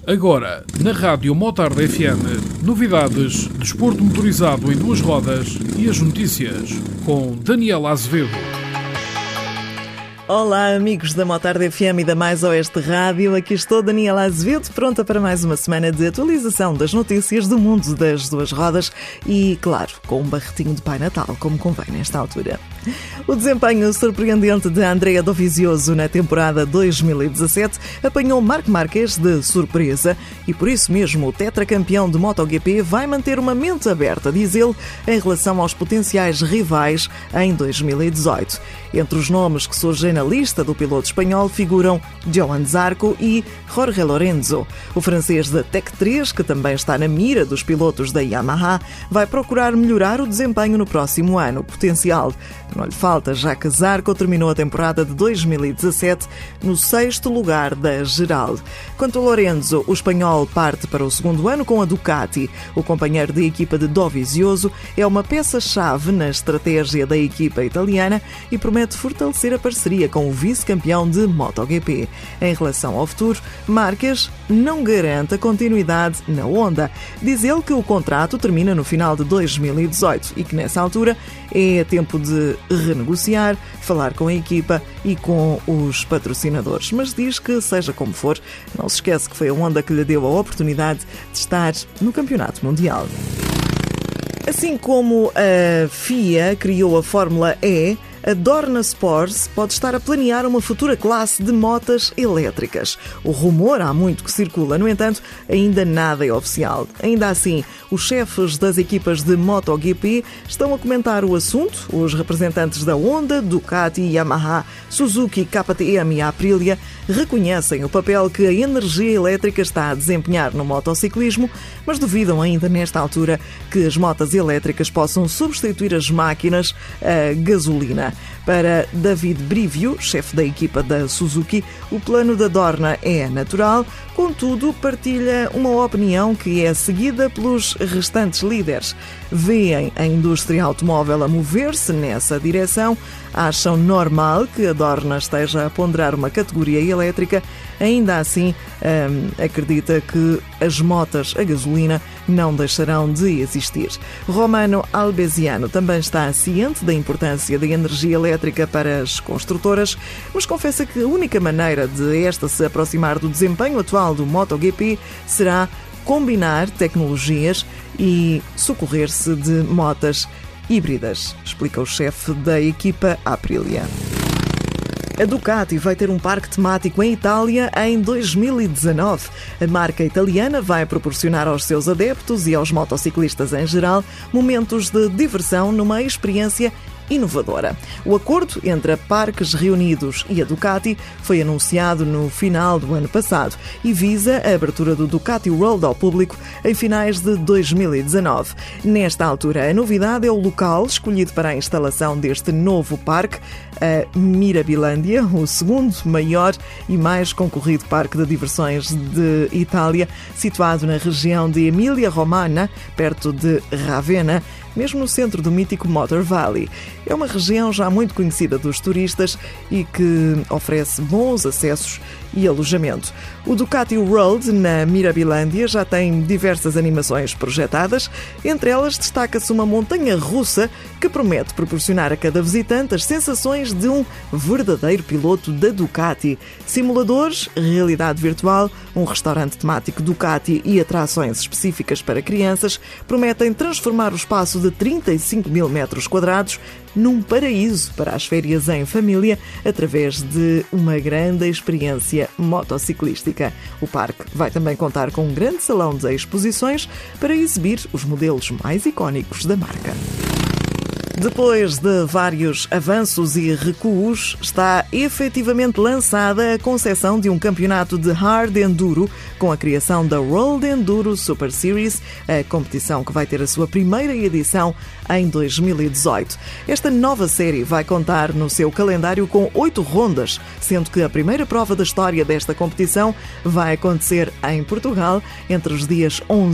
Agora, na Rádio Motard FM, novidades, desporto motorizado em 2 rodas e as notícias, com Daniela Azevedo. Olá, amigos da Motard FM e da Mais Oeste Rádio. Aqui estou, Daniela Azevedo, pronta para mais uma semana de atualização das notícias do mundo das 2 rodas e, claro, com um barretinho de Pai Natal, como convém nesta altura. O desempenho surpreendente de Andrea Dovizioso na temporada 2017 apanhou Marc Márquez de surpresa e, por isso mesmo, o tetracampeão de MotoGP vai manter uma mente aberta, diz ele, em relação aos potenciais rivais em 2018. Entre os nomes que surgem na lista do piloto espanhol figuram Johan Zarco e Jorge Lorenzo. O francês da Tech 3, que também está na mira dos pilotos da Yamaha, vai procurar melhorar o desempenho no próximo ano. O potencial não lhe falta, já que Zarco terminou a temporada de 2017 no 6º lugar da geral. Quanto a Lorenzo, o espanhol parte para o 2º ano com a Ducati. O companheiro de equipa de Dovizioso é uma peça-chave na estratégia da equipa italiana e promete fortalecer a parceria com o vice-campeão de MotoGP. Em relação ao futuro, Márquez não garante a continuidade na Honda. Diz ele que o contrato termina no final de 2018 e que nessa altura é tempo de renegociar, falar com a equipa e com os patrocinadores. Mas diz que, seja como for, não se esquece que foi a Honda que lhe deu a oportunidade de estar no Campeonato Mundial. Assim como a FIA criou a Fórmula E, a Dorna Sports pode estar a planear uma futura classe de motas elétricas. O rumor há muito que circula, no entanto, ainda nada é oficial. Ainda assim, os chefes das equipas de MotoGP estão a comentar o assunto. Os representantes da Honda, Ducati, Yamaha, Suzuki, KTM e Aprilia reconhecem o papel que a energia elétrica está a desempenhar no motociclismo, mas duvidam ainda nesta altura que as motas elétricas possam substituir as máquinas a gasolina. Para David Brivio, chefe da equipa da Suzuki, o plano da Dorna é natural, contudo partilha uma opinião que é seguida pelos restantes líderes. Veem a indústria automóvel a mover-se nessa direção, acham normal que a Dorna esteja a ponderar uma categoria elétrica, ainda assim acredita que as motas a gasolina não deixarão de existir. Romano Albesiano também está ciente da importância da energia elétrica para as construtoras, mas confessa que a única maneira de esta se aproximar do desempenho atual do MotoGP será combinar tecnologias e socorrer-se de motas híbridas, explica o chefe da equipa Aprilia. A Ducati vai ter um parque temático em Itália em 2019. A marca italiana vai proporcionar aos seus adeptos e aos motociclistas em geral momentos de diversão numa experiência inovadora. O acordo entre a Parques Reunidos e a Ducati foi anunciado no final do ano passado e visa a abertura do Ducati World ao público em finais de 2019. Nesta altura, a novidade é o local escolhido para a instalação deste novo parque, a Mirabilândia, o 2º maior e mais concorrido parque de diversões de Itália, situado na região de Emília-Romagna, perto de Ravenna, mesmo no centro do mítico Motor Valley. É uma região já muito conhecida dos turistas e que oferece bons acessos e alojamento. O Ducati World, na Mirabilândia, já tem diversas animações projetadas. Entre elas, destaca-se uma montanha-russa que promete proporcionar a cada visitante as sensações de um verdadeiro piloto da Ducati. Simuladores, realidade virtual, um restaurante temático Ducati e atrações específicas para crianças prometem transformar o espaço de 35 mil metros quadrados num paraíso para as férias em família através de uma grande experiência motociclística. O parque vai também contar com um grande salão de exposições para exibir os modelos mais icónicos da marca. Depois de vários avanços e recuos, está efetivamente lançada a concepção de um campeonato de Hard Enduro com a criação da World Enduro Super Series, a competição que vai ter a sua primeira edição em 2018. Esta nova série vai contar no seu calendário com 8 rondas, sendo que a primeira prova da história desta competição vai acontecer em Portugal entre os dias 11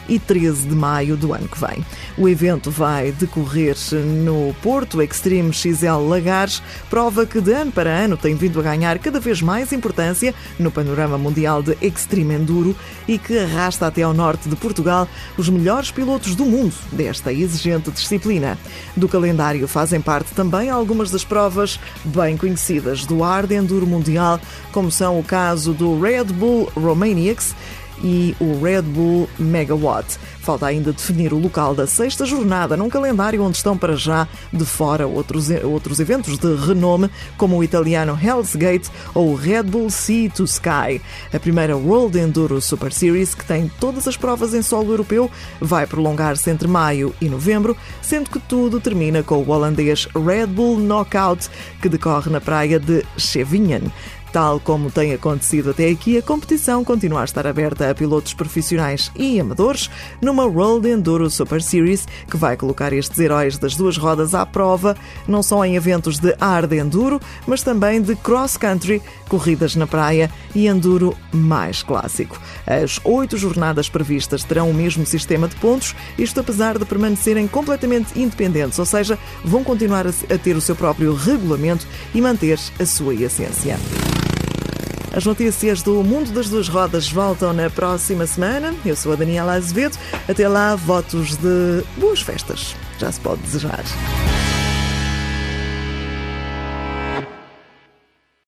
e 13 de maio do ano que vem. O evento vai decorrer no Porto Extreme XL Lagares, prova que de ano para ano tem vindo a ganhar cada vez mais importância no panorama mundial de Extreme Enduro e que arrasta até ao norte de Portugal os melhores pilotos do mundo desta exigente disciplina. Do calendário fazem parte também algumas das provas bem conhecidas do Hard Enduro Mundial, como são o caso do Red Bull Romaniacs e o Red Bull Megawatt. Falta ainda definir o local da sexta jornada, num calendário onde estão para já de fora outros eventos de renome, como o italiano Hell's Gate ou o Red Bull Sea to Sky. A primeira World Enduro Super Series, que tem todas as provas em solo europeu, vai prolongar-se entre maio e novembro, sendo que tudo termina com o holandês Red Bull Knockout, que decorre na praia de Scheveningen. Tal como tem acontecido até aqui, a competição continua a estar aberta a pilotos profissionais e amadores numa World Enduro Super Series que vai colocar estes heróis das duas rodas à prova, não só em eventos de hard enduro, mas também de cross-country, corridas na praia e enduro mais clássico. As 8 jornadas previstas terão o mesmo sistema de pontos, isto apesar de permanecerem completamente independentes, ou seja, vão continuar a ter o seu próprio regulamento e manter a sua essência. As notícias do mundo das duas rodas voltam na próxima semana. Eu sou a Daniela Azevedo. Até lá, votos de boas festas. Já se pode desejar.